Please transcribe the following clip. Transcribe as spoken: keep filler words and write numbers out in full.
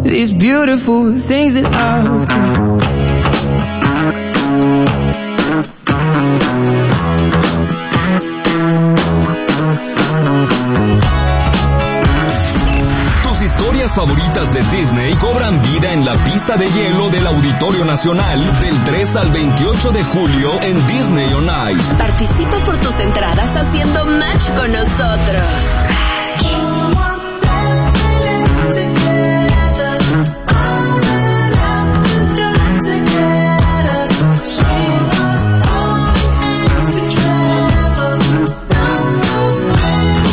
these beautiful things that I've done. Tus historias favoritas de Disney cobran vida en la pista de hielo del Auditorio Nacional del tres al veintiocho de julio en Disney On Ice. Participa por tus entradas haciendo match con nosotros.